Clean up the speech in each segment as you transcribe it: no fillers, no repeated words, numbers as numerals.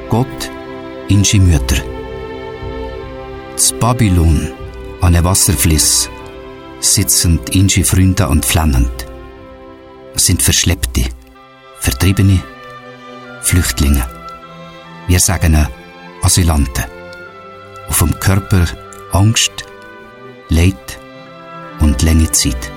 Gott, insche Mütter. Z Babylon, an der Wasserfliss, sitzen insche Freunde und flannend. Es sind Verschleppte, Vertriebene, Flüchtlinge. Wir sagen Asylanten. Auf dem Körper Angst, Leid und lange Zeit.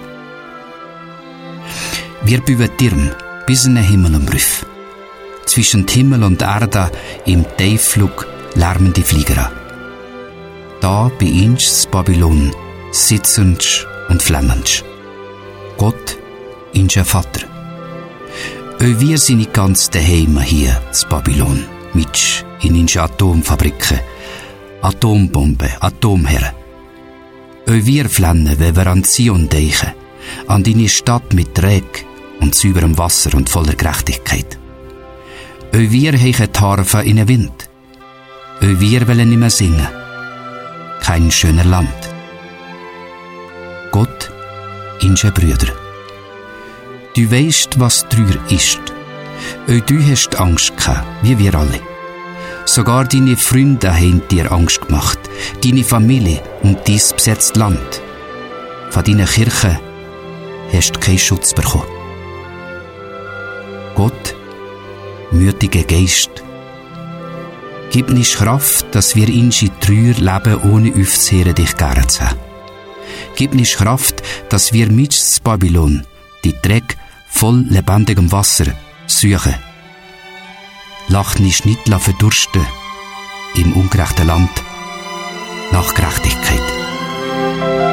Wir büben Tirn bis in den Himmel umrüff. Zwischen Himmel und Erde im Tiefflug lärmen die Flieger. Da bei uns Babylon sitzend und flemmend. Gott, unser Vater. Wir sind nicht ganz daheim hier zu Babylon, mit in unsere Atomfabriken, Atombomben, Atomherren. Wir flennen, wenn wir an Zion denken, an deine Stadt mit Regen und sauberem Wasser und voller Gerechtigkeit. Wir heichen die Harfe in den Wind. Wir wollen nicht mehr singen. Kein schöner Land. Gott, unsere Brüder. Du weisst, was treuer ist. Du hast Angst gehabt, wie wir alle. Sogar deine Freunde haben dir Angst gemacht, deine Familie und dein besetztes Land. Von deinen Kirchen hast du keinen Schutz bekommen. Gott, mütiger Geist, gib uns Kraft, dass wir in treuer leben, ohne aufzuhören, dich gern zu haben. Gib uns Kraft, dass wir mit Babylon die Dreck voll lebendigem Wasser suchen. Lass uns nicht verdursten im ungerechten Land nach Gerechtigkeit.